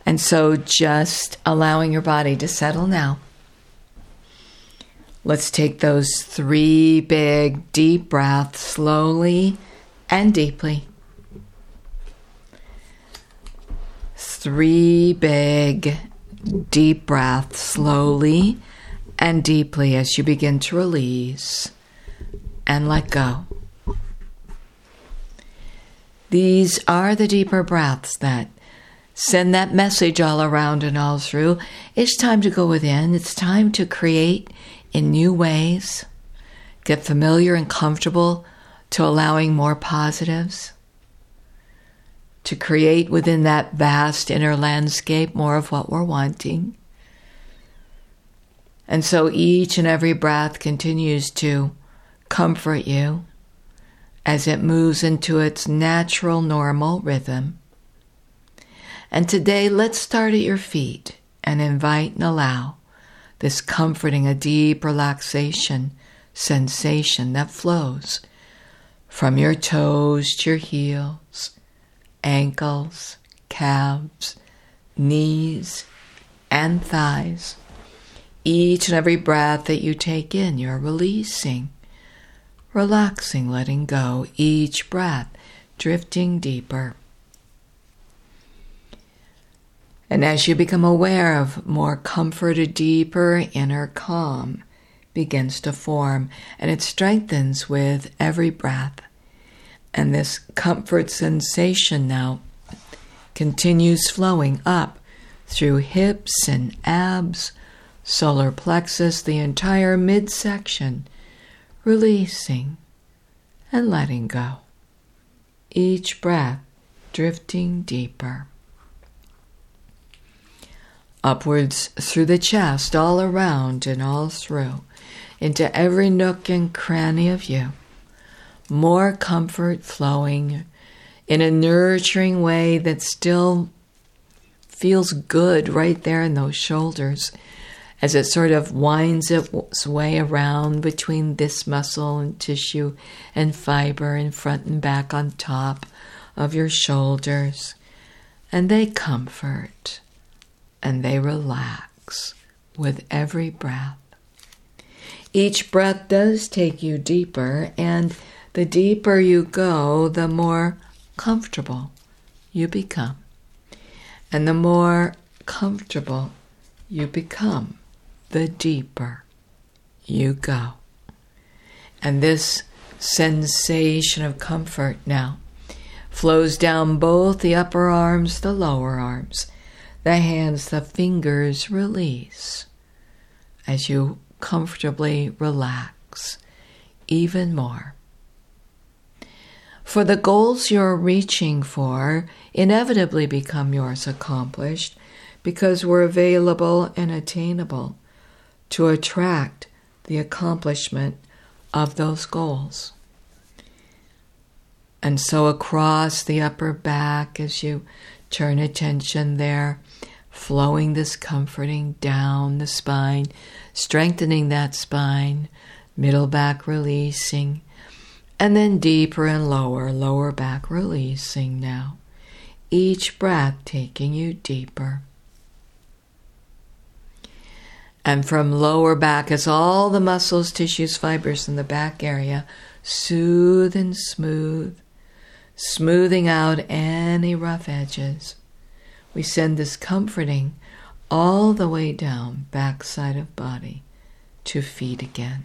And so just allowing your body to settle now. Let's take those 3 big, deep breaths slowly and deeply. 3 big, deep breaths slowly and deeply as you begin to release and let go. These are the deeper breaths that send that message all around and all through. It's time to go within. It's time to create in new ways. Get familiar and comfortable to allowing more positives. To create within that vast inner landscape more of what we're wanting. And so each and every breath continues to comfort you as it moves into its natural, normal rhythm. And today, let's start at your feet and invite and allow this comforting, a deep relaxation sensation that flows from your toes to your heels, ankles, calves, knees, and thighs. Each and every breath that you take in, you're releasing, relaxing, letting go. Each breath drifting deeper. And as you become aware of more comfort, a deeper inner calm begins to form, and it strengthens with every breath. And this comfort sensation now continues flowing up through hips and abs, solar plexus, the entire midsection, releasing and letting go. Each breath drifting deeper. Upwards through the chest, all around and all through, into every nook and cranny of you. More comfort flowing in a nurturing way that still feels good right there in those shoulders as it sort of winds its way around between this muscle and tissue and fiber and front and back on top of your shoulders. And they comfort and they relax with every breath. Each breath does take you deeper, and the deeper you go, the more comfortable you become. And the more comfortable you become, the deeper you go. And this sensation of comfort now flows down both the upper arms, the lower arms, the hands, the fingers release as you comfortably relax even more. For the goals you're reaching for inevitably become yours accomplished because we're available and attainable to attract the accomplishment of those goals. And so across the upper back as you turn attention there, flowing this comforting down the spine, strengthening that spine, middle back releasing, and then deeper and lower back releasing now. Each breath taking you deeper. And from lower back as all the muscles, tissues, fibers in the back area soothe and smooth, smoothing out any rough edges. We send this comforting all the way down, backside of body, to feet again.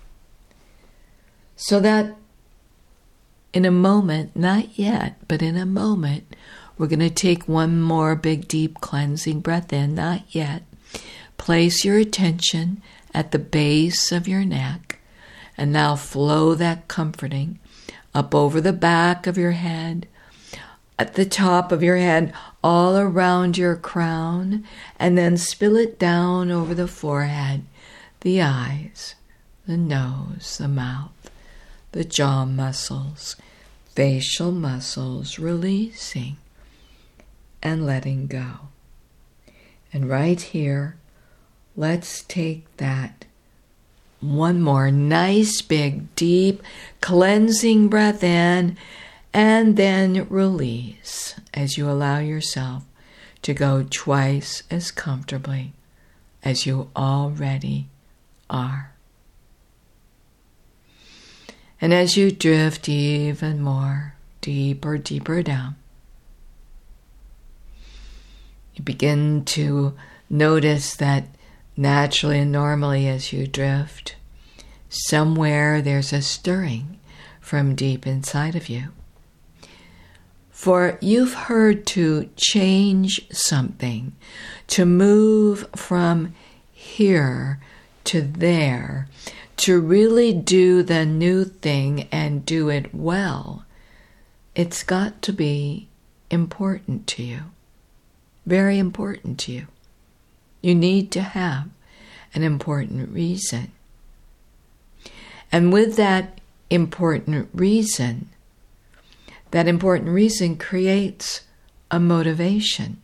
So that in a moment, not yet, but in a moment, we're going to take one more big, deep cleansing breath in, not yet. Place your attention at the base of your neck, and now flow that comforting up over the back of your head, at the top of your head, all around your crown, and then spill it down over the forehead, the eyes, the nose, the mouth, the jaw muscles, facial muscles, releasing and letting go. And right here, let's take that one more nice, big, deep, cleansing breath in, and then release as you allow yourself to go twice as comfortably as you already are. And as you drift even more, deeper down, you begin to notice that naturally and normally as you drift, somewhere there's a stirring from deep inside of you. For you've heard to change something, to move from here to there, to really do the new thing and do it well. It's got to be important to you, very important to you. You need to have an important reason. And with that important reason creates a motivation.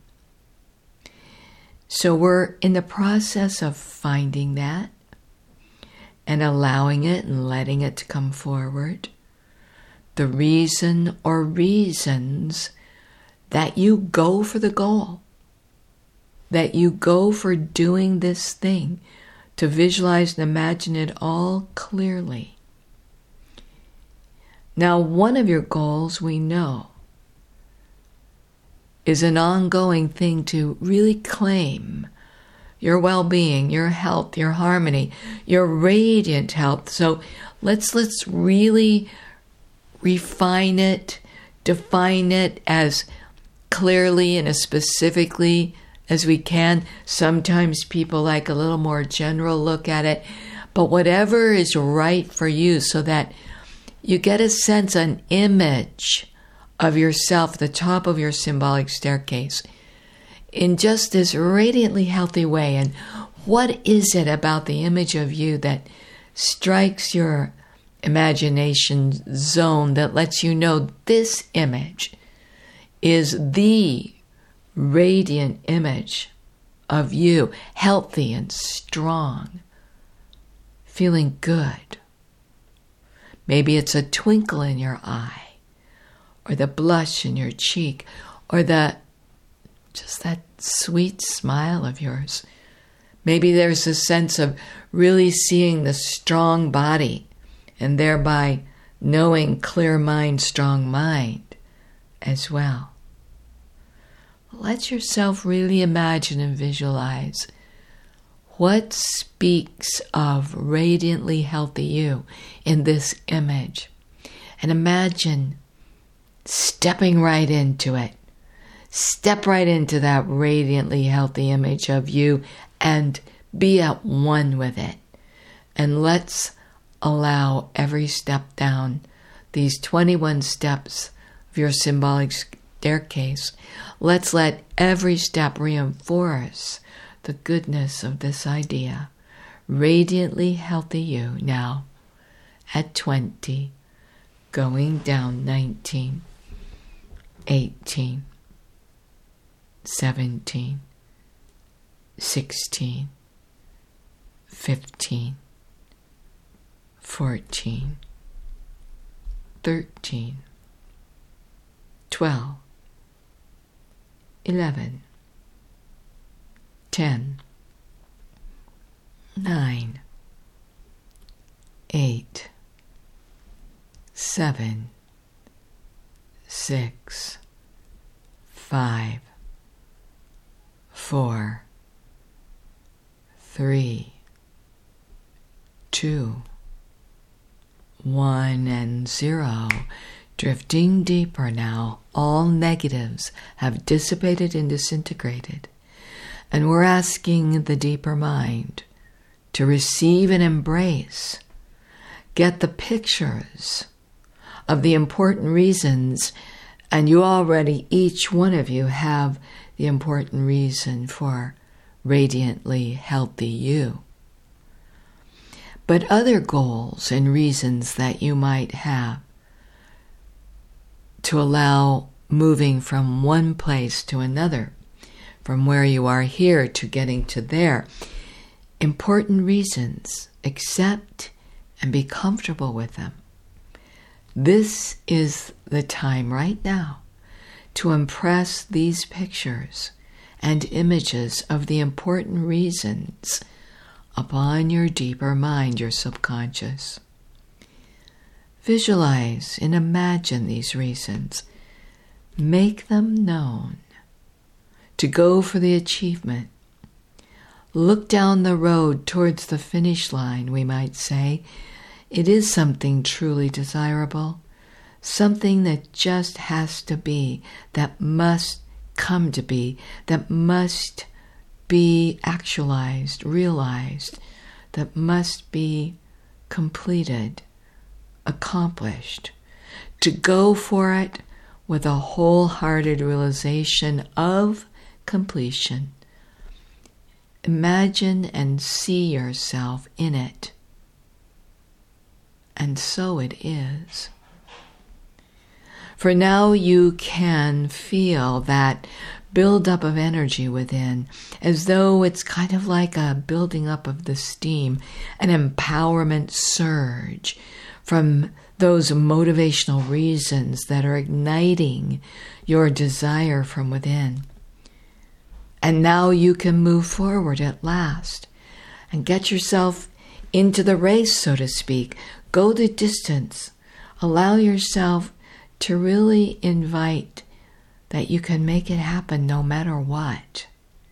So we're in the process of finding that and allowing it and letting it to come forward. The reason or reasons that you go for the goal, that you go for doing this thing, to visualize and imagine it all clearly. Now, one of your goals, we know, is an ongoing thing to really claim your well-being, your health, your harmony, your radiant health. So let's really refine it, define it as clearly and as specifically as we can. Sometimes people like a little more general look at it, but whatever is right for you, so that you get a sense, an image of yourself, the top of your symbolic staircase, in just this radiantly healthy way. And what is it about the image of you that strikes your imagination zone that lets you know this image is the radiant image of you, healthy and strong, feeling good? Maybe it's a twinkle in your eye, or the blush in your cheek, or just that sweet smile of yours. Maybe there's a sense of really seeing the strong body, and thereby knowing clear mind, strong mind as well. Let yourself really imagine and visualize what speaks of radiantly healthy you in this image. And imagine stepping right into it. Step right into that radiantly healthy image of you and be at one with it. And let's allow every step down these 21 steps of your symbolic staircase. Let's let every step reinforce the goodness of this idea. Radiantly healthy you now at 20, going down 19, 18, 17, 16, 15, 14, 13, 12, 11, 10, 9, 8, 7, 6, 5, 4, 3, 2, 1, and 0. Drifting deeper now, all negatives have dissipated and disintegrated. And we're asking the deeper mind to receive and embrace, get the pictures of the important reasons, and you already, each one of you, have the important reason for radiantly healthy you. But other goals and reasons that you might have to allow moving from one place to another, from where you are here to getting to there. Important reasons. Accept and be comfortable with them. This is the time right now to impress these pictures and images of the important reasons upon your deeper mind, your subconscious. Visualize and imagine these reasons. Make them known. To go for the achievement. Look down the road towards the finish line, we might say. It is something truly desirable, something that just has to be, that must come to be, that must be actualized, realized, that must be completed, accomplished. To go for it with a wholehearted realization of completion. Imagine and see yourself in it. And so it is. For now you can feel that buildup of energy within, as though it's kind of like a building up of the steam, an empowerment surge from those motivational reasons that are igniting your desire from within. And now you can move forward at last and get yourself into the race, so to speak. Go the distance. Allow yourself to really invite that you can make it happen no matter what.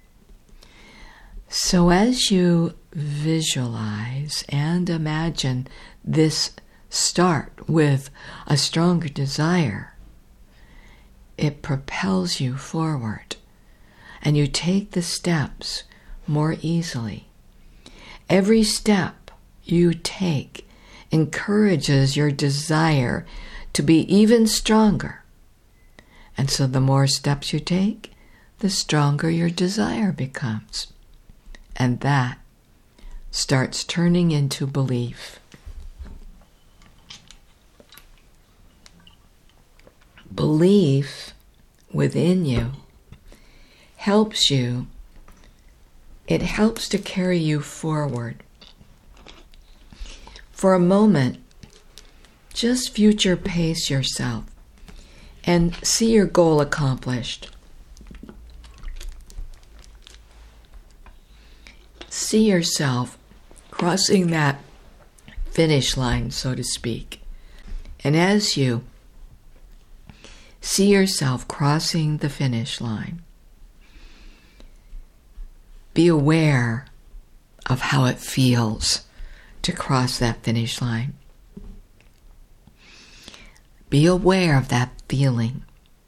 So as you visualize and imagine this start with a stronger desire, it propels you forward. And you take the steps more easily. Every step you take encourages your desire to be even stronger. And so the more steps you take, the stronger your desire becomes. And that starts turning into belief. Belief within you helps you, it helps to carry you forward. For a moment, just future pace yourself and see your goal accomplished. See yourself crossing that finish line, so to speak. And as you see yourself crossing the finish line, be aware of how it feels to cross that finish line. Be aware of that feeling.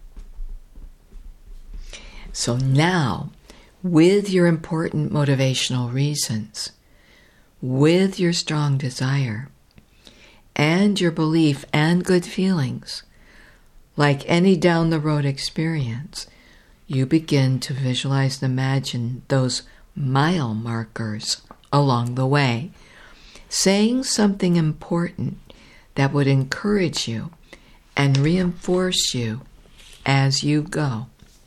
So now, with your important motivational reasons, with your strong desire, and your belief and good feelings, like any down-the-road experience, you begin to visualize and imagine those mile markers along the way, saying something important that would encourage you and reinforce you as you go.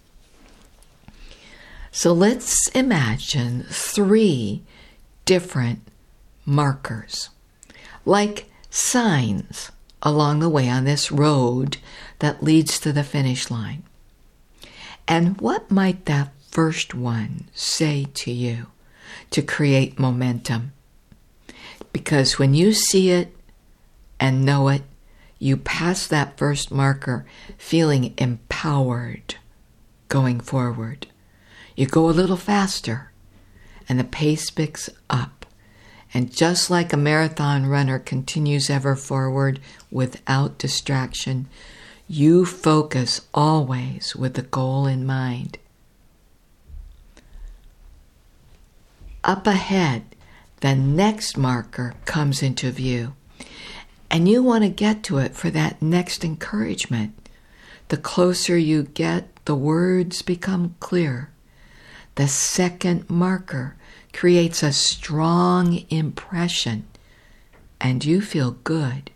So let's imagine 3 different markers, like signs along the way on this road that leads to the finish line. And what might that first one say to you to create momentum? Because when you see it and know it, you pass that first marker feeling empowered going forward. You go a little faster and the pace picks up. And just like a marathon runner continues ever forward without distraction, you focus always with the goal in mind. Up ahead, the next marker comes into view, and you want to get to it for that next encouragement. The closer you get, the words become clear. The second marker creates a strong impression, and you feel good.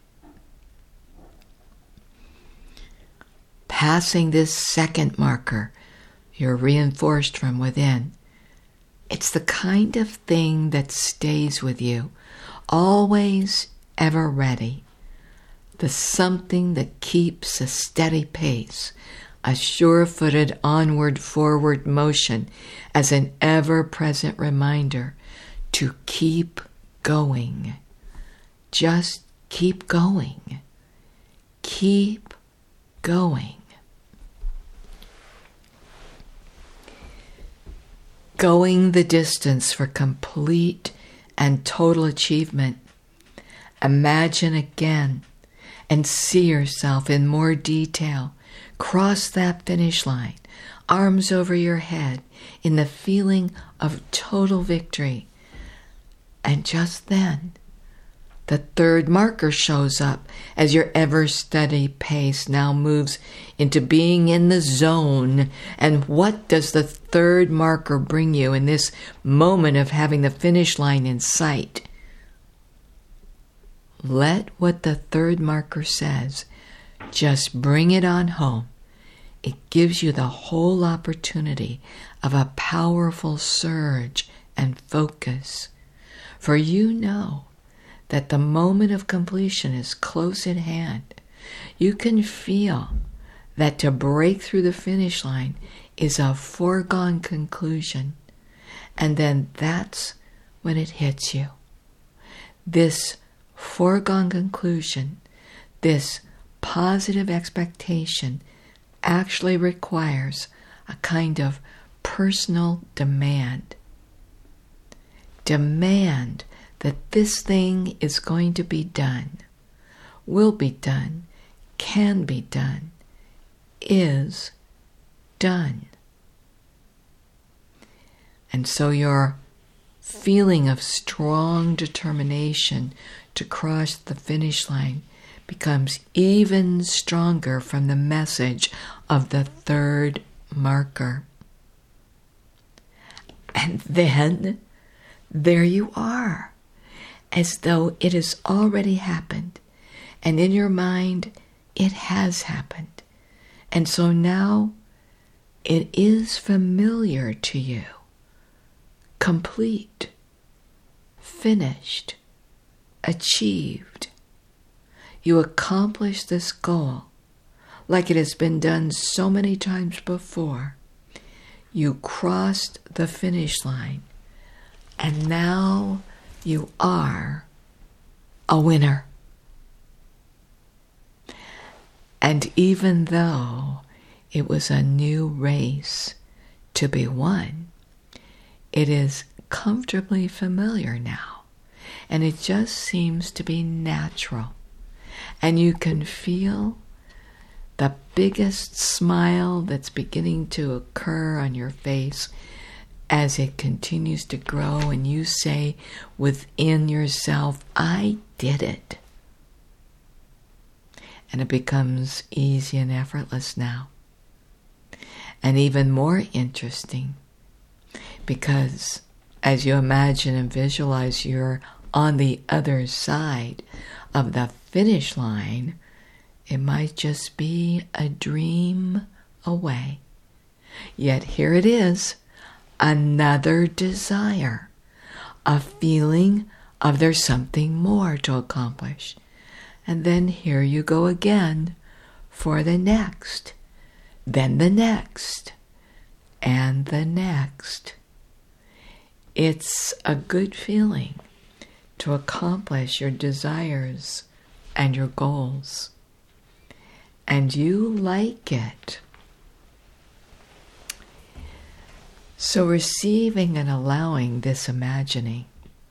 Passing this second marker, you're reinforced from within. It's the kind of thing that stays with you, always ever ready. The something that keeps a steady pace, a sure-footed onward-forward motion as an ever-present reminder to keep going. Just keep going. Keep going. Going the distance for complete and total achievement. Imagine again and see yourself in more detail. Cross that finish line, arms over your head, in the feeling of total victory. And just then, the third marker shows up as your ever-steady pace now moves into being in the zone. And what does the third marker bring you in this moment of having the finish line in sight? Let what the third marker says just bring it on home. It gives you the whole opportunity of a powerful surge and focus. For you know that the moment of completion is close at hand. You can feel that to break through the finish line is a foregone conclusion. And then that's when it hits you. This foregone conclusion, this positive expectation, actually requires a kind of personal demand. Demand that this thing is going to be done, will be done, can be done, is done. And so your feeling of strong determination to cross the finish line becomes even stronger from the message of the third marker. And then there you are, as though it has already happened. And in your mind, it has happened. And so now it is familiar to you. Complete, finished, achieved. You accomplish this goal like it has been done so many times before. You crossed the finish line, and now you are a winner. And even though it was a new race to be won, it is comfortably familiar now, and it just seems to be natural. And you can feel the biggest smile that's beginning to occur on your face as it continues to grow, and you say within yourself, I did it. And it becomes easy and effortless now. And even more interesting, because as you imagine and visualize you're on the other side of the finish line, it might just be a dream away. Yet here it is, another desire, a feeling of there's something more to accomplish. And then here you go again for the next, then the next, and the next. It's a good feeling to accomplish your desires and your goals. And you like it. So receiving and allowing this imagining,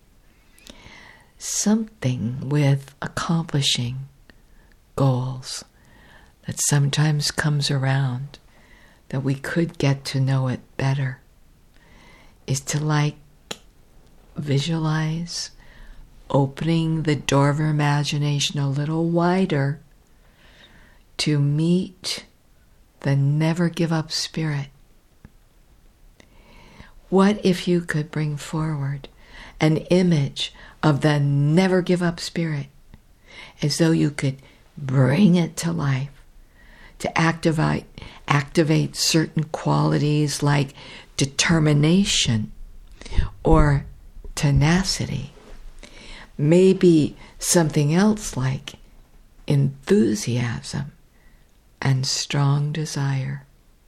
something with accomplishing goals that sometimes comes around, that we could get to know it better, is to visualize opening the door of your imagination a little wider to meet the never give up spirit. What if you could bring forward an image of the never give up spirit, as though you could bring it to life, to activate certain qualities like determination or tenacity, maybe something else like enthusiasm and strong desire.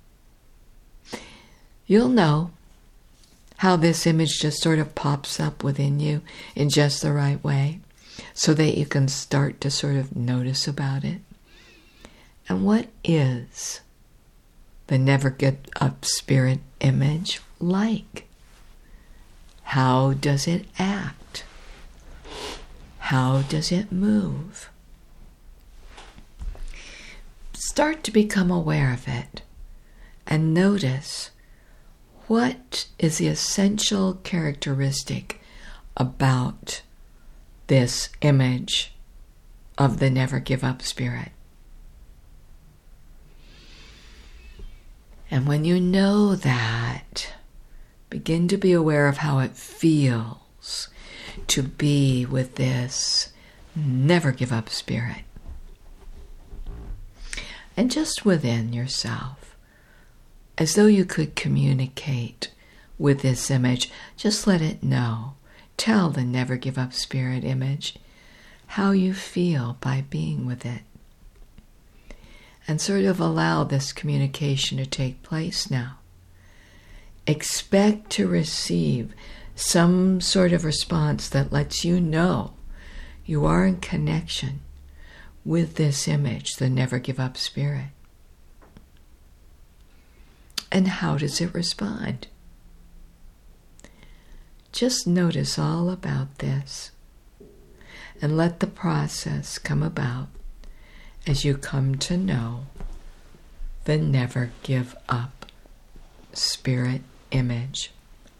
You'll know how this image just sort of pops up within you in just the right way so that you can start to sort of notice about it. And what is the Never Give Up Spirit image like? How does it act? How does it move? Start to become aware of it and notice what is the essential characteristic about this image of the Never Give Up Spirit. And when you know that, begin to be aware of how it feels to be with this Never Give Up Spirit. And just within yourself, as though you could communicate with this image, just let it know. Tell the Never Give Up Spirit image how you feel by being with it. And sort of allow this communication to take place now. Expect to receive some sort of response that lets you know you are in connection with this image, the Never Give Up Spirit. And how does it respond? Just notice all about this and let the process come about as you come to know the Never Give Up Spirit image.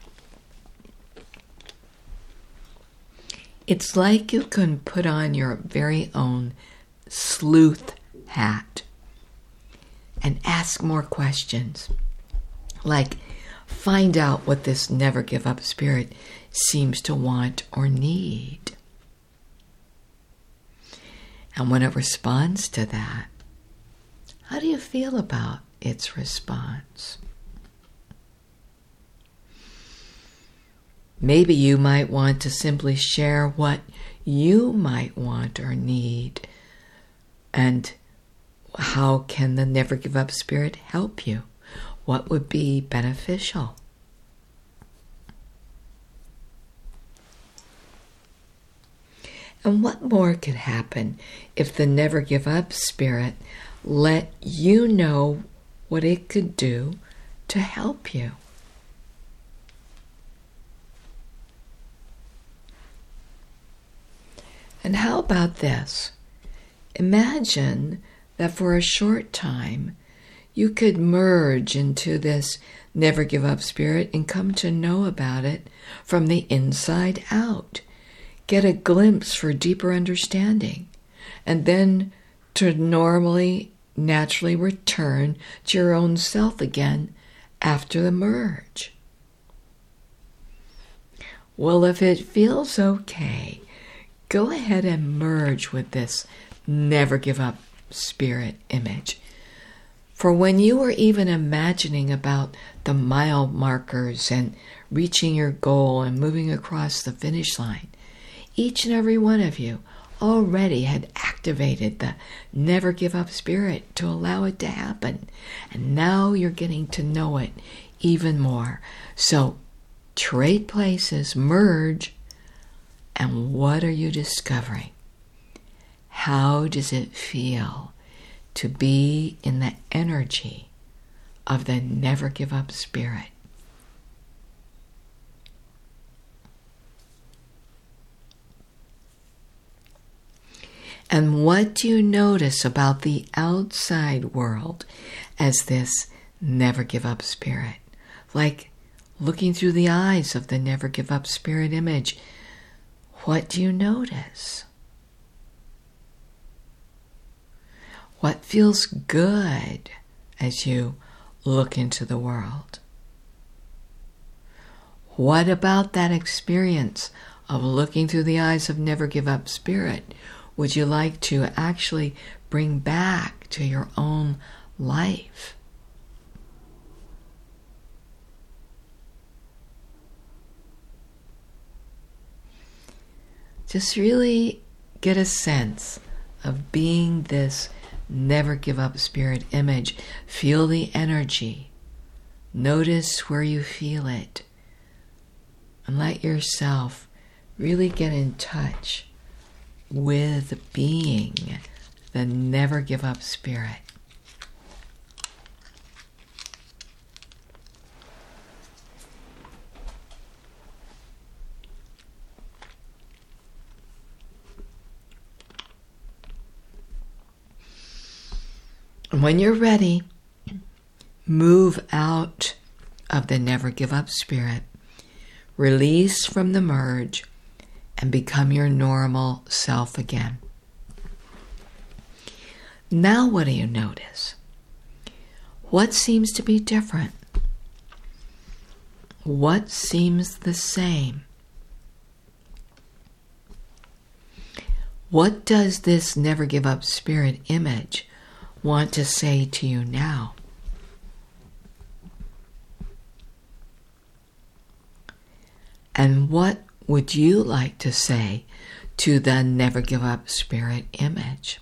It's like you can put on your very own sleuth hat and ask more questions. Like, find out what this Never Give Up Spirit seems to want or need. And when it responds to that, how do you feel about its response? Maybe you might want to simply share what you might want or need, and how can the Never Give Up Spirit help you? What would be beneficial? And what more could happen if the Never Give Up Spirit let you know what it could do to help you? And how about this? Imagine that for a short time you could merge into this Never Give Up Spirit and come to know about it from the inside out. Get a glimpse for deeper understanding, and then to naturally return to your own self again after the merge. Well, if it feels okay, go ahead and merge with this Never Give Up Spirit image. For when you were even imagining about the mile markers and reaching your goal and moving across the finish line, each and every one of you already had activated the Never Give Up Spirit to allow it to happen. And now you're getting to know it even more. So trade places, merge, and what are you discovering? How does it feel to be in the energy of the Never Give Up Spirit? And what do you notice about the outside world as this Never Give Up Spirit? Like looking through the eyes of the Never Give Up Spirit image, what do you notice? What feels good as you look into the world? What about that experience of looking through the eyes of Never Give Up Spirit would you like to actually bring back to your own life? Just really get a sense of being this never give up spirit image. Feel the energy. Notice where you feel it. And let yourself really get in touch with being the never give up spirit. And when you're ready, move out of the never give up spirit, release from the merge, and become your normal self again. Now what do you notice? What seems to be different? What seems the same? What does this never give up spirit image want to say to you now? And what would you like to say to the never give up spirit image?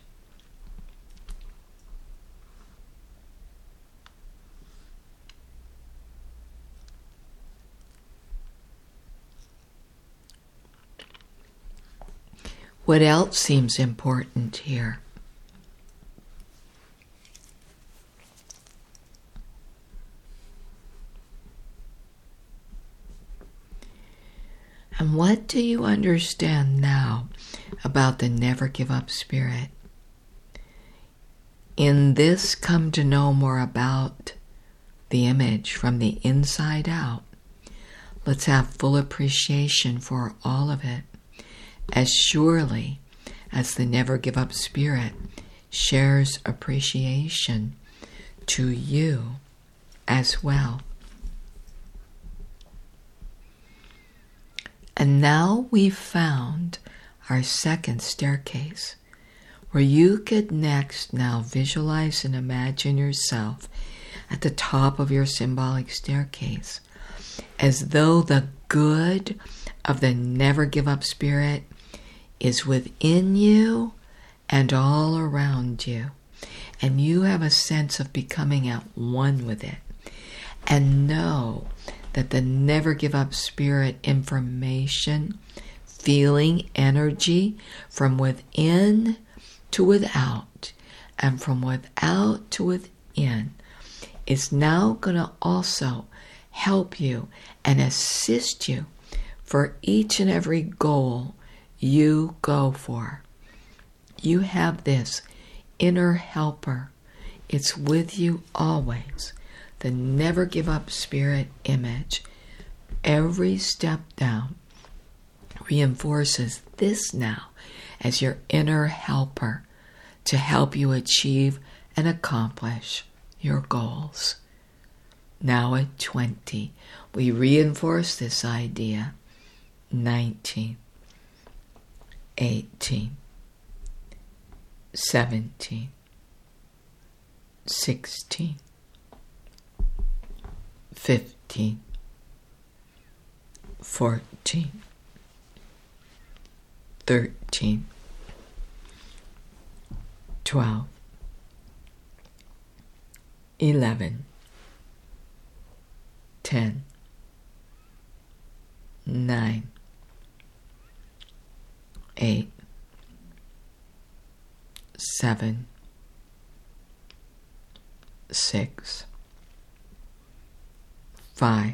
What else seems important here? And what do you understand now about the never give up spirit? In this, come to know more about the image from the inside out. Let's have full appreciation for all of it, as surely as the never give up spirit shares appreciation to you as well. And now we've found our second staircase, where you could next now visualize and imagine yourself at the top of your symbolic staircase, as though the good of the never give up spirit is within you and all around you. And you have a sense of becoming at one with it. And know that the never give up spirit information, feeling, energy from within to without and from without to within is now going to also help you and assist you for each and every goal you go for. You have this inner helper. It's with you always. The never give up spirit image, every step down, reinforces this now as your inner helper to help you achieve and accomplish your goals. Now at 20, we reinforce this idea. 19, 18, 17, 16, 15, 14, 13, 12, 11, 10, 9, 8, 7, 6, 5,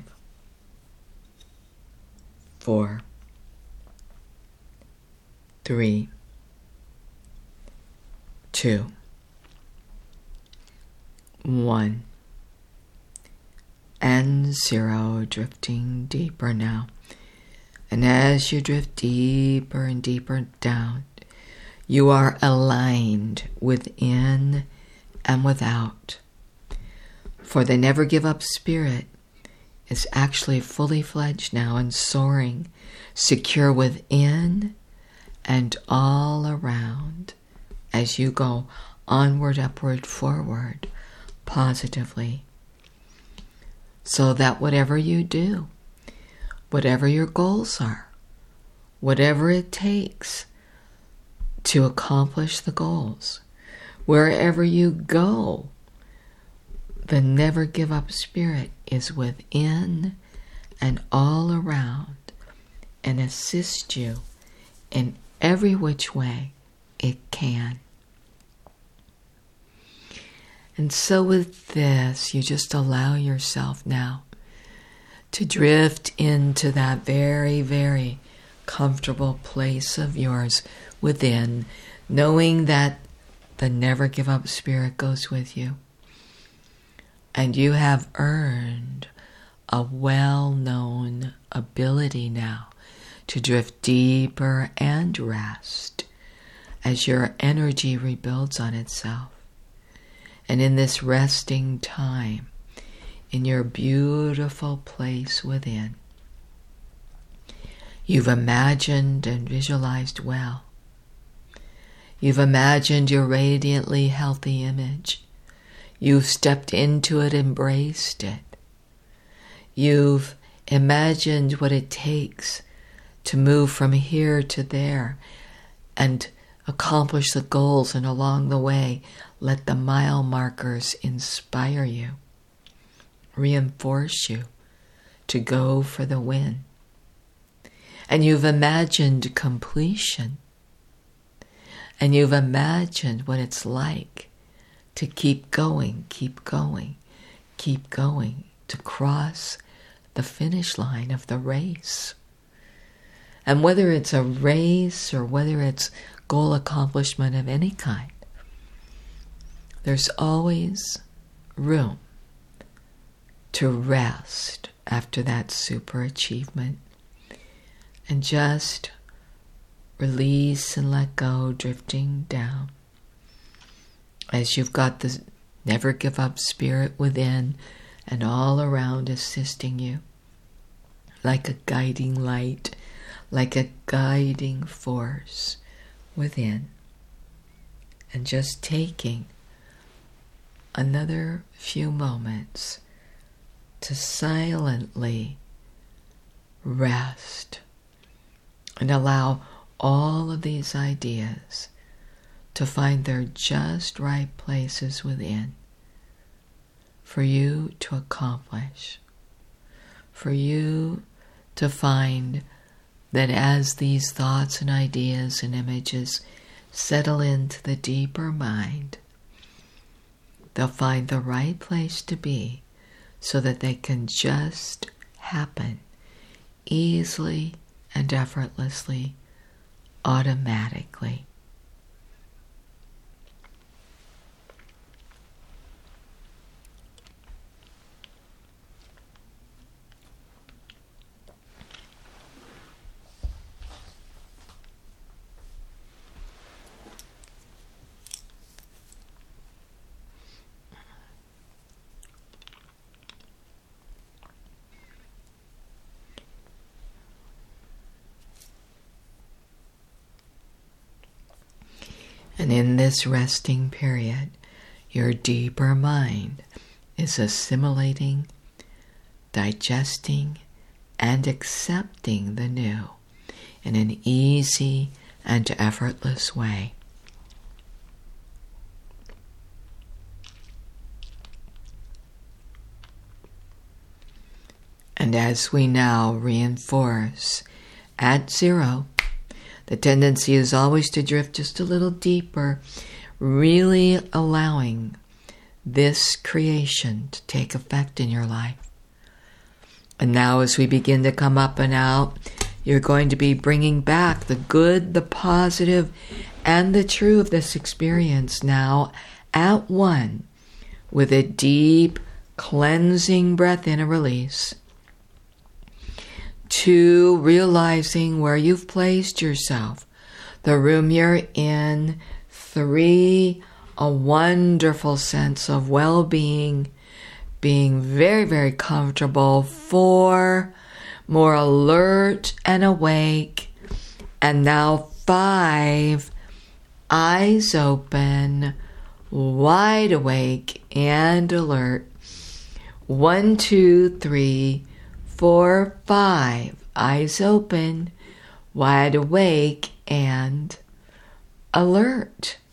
4, 3, 2, 1, and 0, drifting deeper now. And as you drift deeper and deeper down, you are aligned within and without. For the never give up spirit is actually fully fledged now and soaring, secure within and all around as you go onward, upward, forward, positively. So that whatever you do, whatever your goals are, whatever it takes to accomplish the goals, Wherever you go, the never give up spirit is within and all around and assists you in every which way it can. And so with this, you just allow yourself now to drift into that very, very comfortable place of yours within, knowing that the never give up spirit goes with you. And you have earned a well-known ability now to drift deeper and rest as your energy rebuilds on itself. And in this resting time, in your beautiful place within, you've imagined and visualized well. You've imagined your radiantly healthy image. You've stepped into it, embraced it. You've imagined what it takes to move from here to there and accomplish the goals, and along the way, let the mile markers inspire you, reinforce you to go for the win. And you've imagined completion. And you've imagined what it's like to keep going, keep going, keep going, to cross the finish line of the race. And whether it's a race or whether it's goal accomplishment of any kind, there's always room to rest after that super achievement and just release and let go, drifting down. As you've got the never give up spirit within and all around assisting you, like a guiding light, like a guiding force within. And just taking another few moments to silently rest and allow all of these ideas to find their just right places within for you to accomplish, for you to find that as these thoughts and ideas and images settle into the deeper mind, they'll find the right place to be so that they can just happen easily and effortlessly, automatically. And in this resting period, your deeper mind is assimilating, digesting, and accepting the new in an easy and effortless way. And as we now reinforce at zero, the tendency is always to drift just a little deeper, really allowing this creation to take effect in your life. And now as we begin to come up and out, you're going to be bringing back the good, the positive, and the true of this experience now at one with a deep cleansing breath in and release. 2, realizing where you've placed yourself, the room you're in. 3, a wonderful sense of well-being, being very, very comfortable. 4, more alert and awake. And now 5, eyes open, wide awake and alert. 1, 2, 3, 4, 5, eyes open, wide awake, and alert.